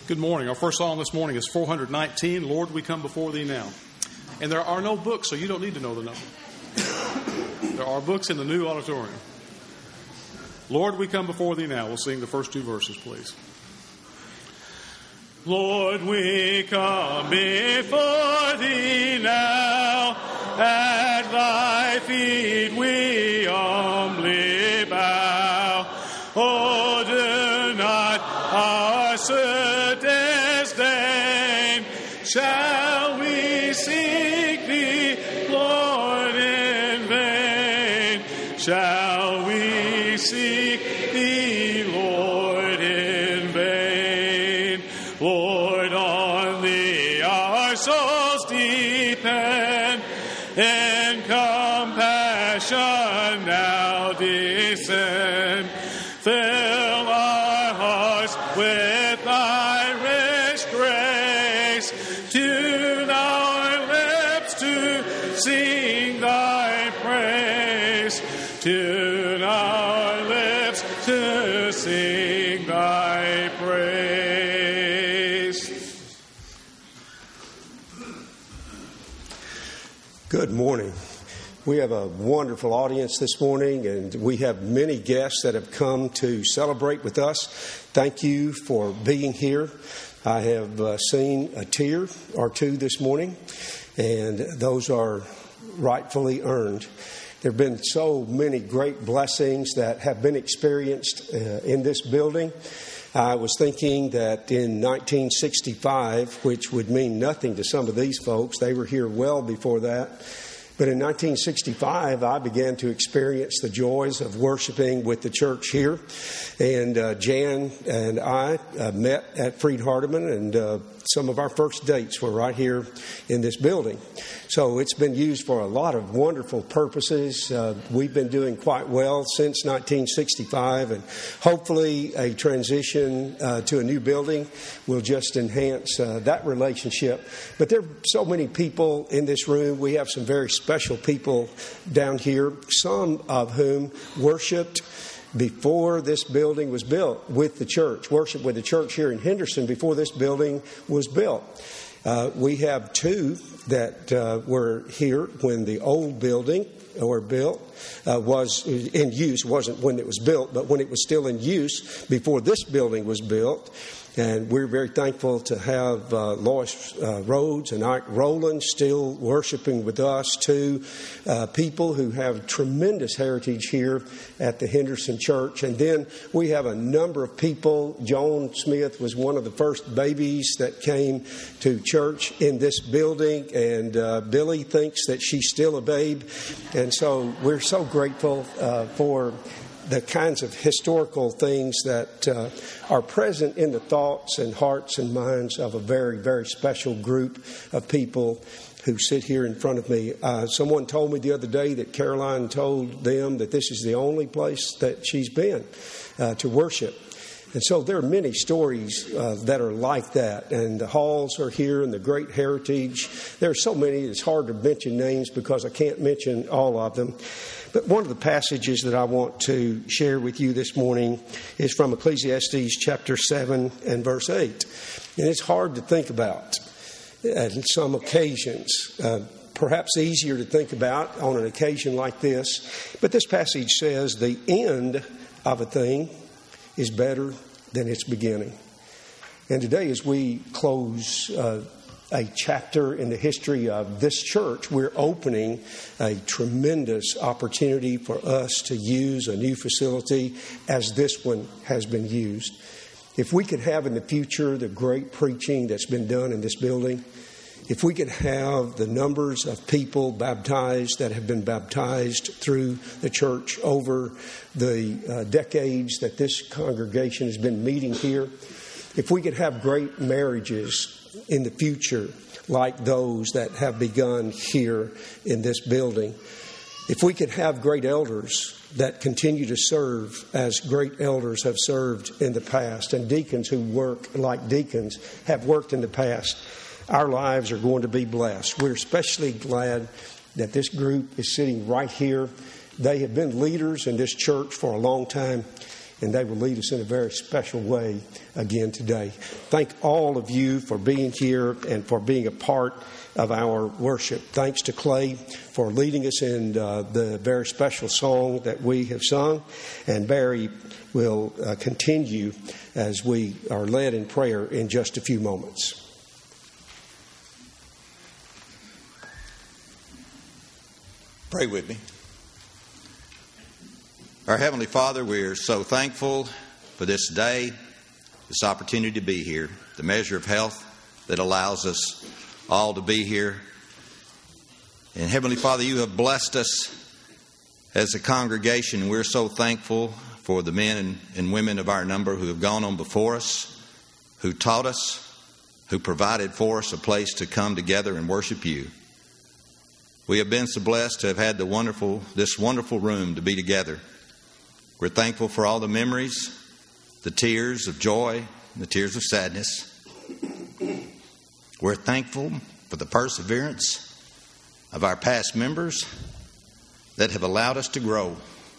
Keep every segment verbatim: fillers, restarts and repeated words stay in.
Good morning. Our first song this morning is four hundred nineteen, Lord, We Come Before Thee Now. And there are no books, so you don't need to know the number. There are books in the new auditorium. Lord, we come before Thee now. We'll sing the first two verses, please. Lord, we come before Thee now, at Thy feet we humbly bow. Oh, do not our disdain. Shall we seek Thee, Lord, in vain? Shall we seek Thee, Lord, in vain? Lord, on Thee our souls depend. In compassion now descend. Fill our hearts with Thy rich grace. Tune our lips to sing Thy praise. Tune our lips to sing Thy praise. Good morning. We have a wonderful audience this morning, and we have many guests that have come to celebrate with us. Thank you for being here. I have uh, seen a tear or two this morning, and those are rightfully earned. There have been so many great blessings that have been experienced uh, in this building. I was thinking that in nineteen sixty-five, which would mean nothing to some of these folks, they were here well before that. But in nineteen sixty-five, I began to experience the joys of worshiping with the church here. And uh, Jan and I uh, met at Freed Hardeman, and uh, some of our first dates were right here in this building. So it's been used for a lot of wonderful purposes. Uh, we've been doing quite well since nineteen sixty-five, and hopefully a transition uh, to a new building will just enhance uh, that relationship. But there are so many people in this room. We have some very special people down here, some of whom worshiped before this building was built with the church, worshiped with the church here in Henderson before this building was built. Uh, we have two that uh, were here when the old building were built, uh, was in use. It wasn't when it was built, but when it was still in use before this building was built. And we're very thankful to have uh, Lois uh, Rhodes and Ike Rowland still worshiping with us, two uh, people who have tremendous heritage here at the Henderson Church. And then we have a number of people. Joan Smith was one of the first babies that came to church in this building, and uh, Billy thinks that she's still a babe. And so we're so grateful uh, for the kinds of historical things that uh, are present in the thoughts and hearts and minds of a very, very special group of people who sit here in front of me. Uh, someone told me the other day that Caroline told them that this is the only place that she's been uh, to worship. And so there are many stories uh, that are like that. And the Halls are here, and the great heritage. There are so many, it's hard to mention names because I can't mention all of them. But one of the passages that I want to share with you this morning is from Ecclesiastes chapter seven and verse eight. And it's hard to think about at some occasions. Uh, perhaps easier to think about on an occasion like this. But this passage says the end of a thing is better than its beginning. And today, as we close uh, a chapter in the history of this church, we're opening a tremendous opportunity for us to use a new facility as this one has been used. If we could have in the future the great preaching that's been done in this building, if we could have the numbers of people baptized that have been baptized through the church over the uh, decades that this congregation has been meeting here, if we could have great marriages in the future like those that have begun here in this building, if we could have great elders that continue to serve as great elders have served in the past, and deacons who work like deacons have worked in the past, our lives are going to be blessed. We're especially glad that this group is sitting right here. They have been leaders in this church for a long time. and they will lead us in a very special way again today. Thank all of you for being here and for being a part of our worship. Thanks to Clay for leading us in uh, the very special song that we have sung, and Barry will uh, continue as we are led in prayer in just a few moments. Pray with me. Our Heavenly Father, we are so thankful for this day, this opportunity to be here, the measure of health that allows us all to be here. And Heavenly Father, you have blessed us as a congregation. We're so thankful for the men and, and women of our number who have gone on before us, who taught us, who provided for us a place to come together and worship you. We have been so blessed to have had the wonderful, this wonderful room to be together. We're thankful for all the memories, the tears of joy, and the tears of sadness. We're thankful for the perseverance of our past members that have allowed us to grow.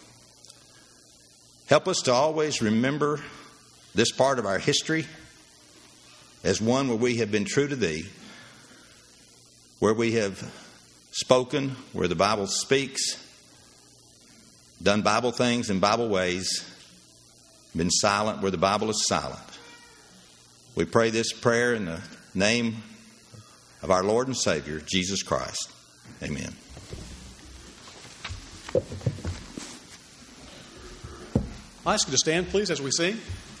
Help us to always remember this part of our history as one where we have been true to Thee, where we have spoken where the Bible speaks, done Bible things in Bible ways, been silent where the Bible is silent. We pray this prayer in the name of our Lord and Savior, Jesus Christ. Amen. I ask you to stand, please, as we sing.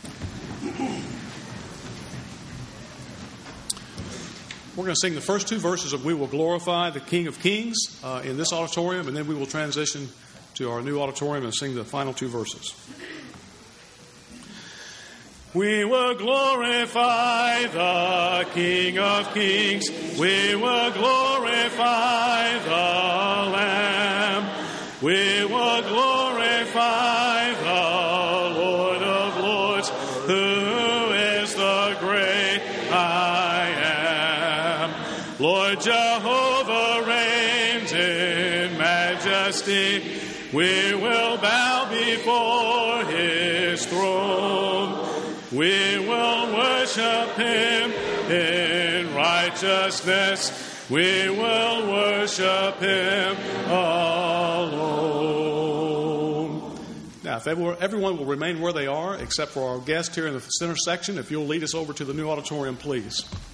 We're going to sing the first two verses of We Will Glorify the King of Kings uh, in this auditorium, and then we will transition to our new auditorium and sing the final two verses. We will glorify the King of Kings. We will glorify the Lamb. We will glorify the Lord of Lords, who is the great I am. Lord Jehovah reigns in majesty. We will bow before His throne. We will worship Him in righteousness. We will worship Him alone. Now, if everyone will remain where they are, except for our guest here in the center section, if you'll lead us over to the new auditorium, please.